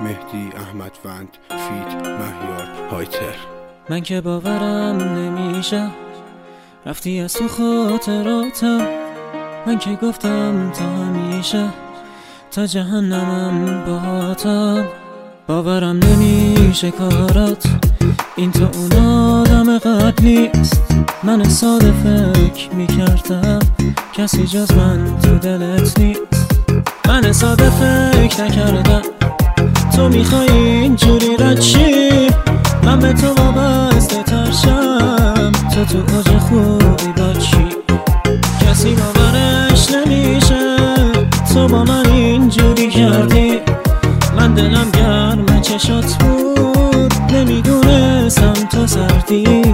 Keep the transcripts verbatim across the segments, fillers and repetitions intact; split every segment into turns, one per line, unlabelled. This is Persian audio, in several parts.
مهدی احمد وند فیت مهیار هایتر.
من که باورم نمیشه رفتی از تو خاطراتم، من که گفتم تا همیشه تا جهنمم باهاتم. باورم نمیشه کارات این تو اون آدم قبلیست. من ساده فکر میکردم کسی جز من تو دلت نیست. من ساده فکر نکردم تو میخوای اینجوری رد شی، من به تو وابسته ترشم تو تو اوج خوبی باشی. کسی باورش نمیشه تو با من اینجوری کردی، من دلم گرم چشات بود نمیدونستم تو سردی.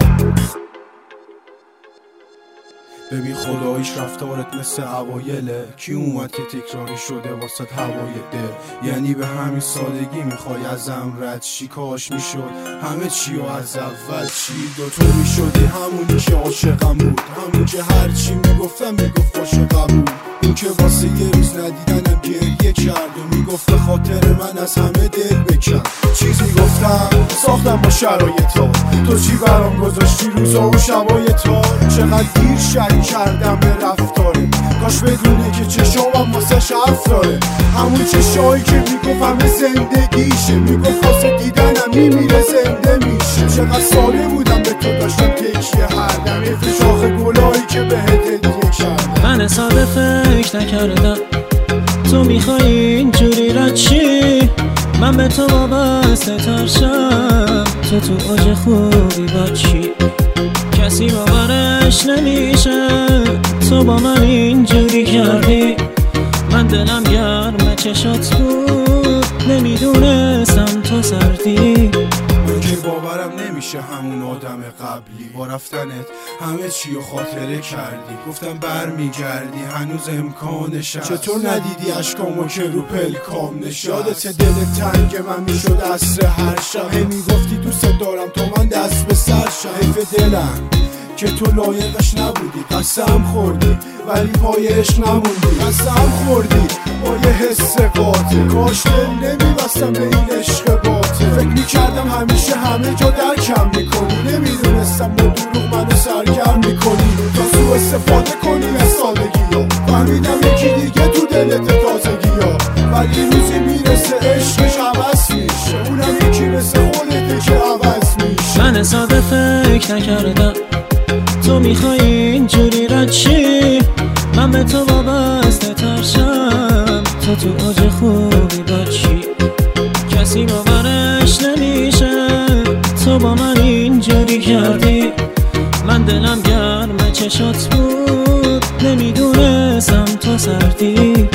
ببین خداییش رفتارت مثل اوایله، کی اومد که تکراری شده واسه هوای دل. یعنی به همین سادگی میخوای ازم رد شی؟ کاش میشد همه چی و از اول چی دو تو میشدی، همونی که عاشقم بود، همون که هرچی میگفتم میگفت عاشقم بود، اون که واسه یه روز ندیدنم گریه کرد و میگفت به خاطر من از همه دل بکن. چیز میگفتم ساختم با شرایطا، تو چی برام گذاشتی روزا و شبای تا. چقدر دیر شک کردم به رفتاره، کاش بدونه که چشامم واسه حرف داره. همون چشایی که میگفت همه زندگیشه، میگفت واسه دیدنم میمیره زنده میشه. چقدر ساله بودم به تو داشتم تکیه هر دم، حیف شاخ گلایی که بهت هدیه کردم.
من ساده فکر نکردم تو میخوای اینجوری رد شی، من به تو وابسته ترشم تو تو اوج خوبی باشی. کسی باورش نمیشه تو با من اینجوری کردی، من دلم گرم چشات بود نمیدونستم تو سردی.
من که باورم نمیشه همون آدم قبلی، با رفتنت همه چی رو خاطره کردی. گفتم بر میگردی هنوز امکانشه، چطور ندیدی اشکامو که رو پلکام نشست؟ یادت دل تنگ من میشد عصر هر شب، هی میگفتی دوست دارم تو من دست به سر شم. حیف دلم که تو لایقش نبودی، قسم خوردی ولی پای عشق نموندی. قسم خوردی با یه حس قاطع، کاش دل نمیبستم به این عشق باطل. فکر میکردم همیشه همه جا درکم میکنی، نمیدونستم با دروغ منو سرگرم میکنی تا سوء استفاده کنی از سادگی ها. فهمیدم یکی دیگه تو دلت تازگی ها، ولی روزی میرسه عشقش عوض میشه، اونم یکی مثل خودته که عوض میشه.
من ساده فکر نکردم تو میخوای اینجوری رد شی، من به تو وابسته ترشم تو تو اوج خوبی باشی. کسی باورش نمیشه تو با من اینجوری کردی، من دلم گرم چشات بود نمیدونستم تو سردی.